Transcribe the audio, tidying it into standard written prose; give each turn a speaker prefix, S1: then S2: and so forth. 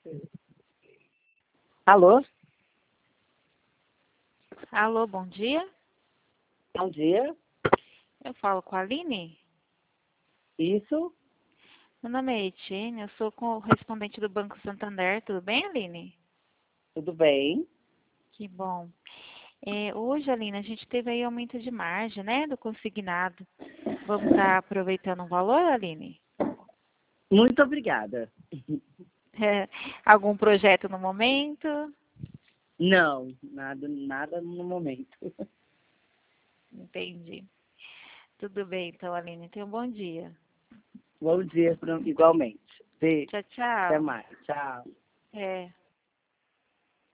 S1: Alô?
S2: Alô, bom dia.
S1: Bom dia.
S2: Eu falo com a Aline.
S1: Isso?
S2: Meu nome é Etienne, eu sou correspondente do Banco Santander. Tudo bem, Aline?
S1: Tudo bem?
S2: Que bom. Hoje, Aline, a gente teve aí aumento de margem, né, do consignado. Vamos estar aproveitando o valor, Aline?
S1: Muito obrigada.
S2: Algum projeto no momento?
S1: Não, nada no momento.
S2: Entendi. Tudo bem, então, Aline. Tenha um bom dia.
S1: Bom dia, igualmente. Beijo.
S2: Tchau,
S1: Até
S2: tchau.
S1: mais. Tchau.
S2: É.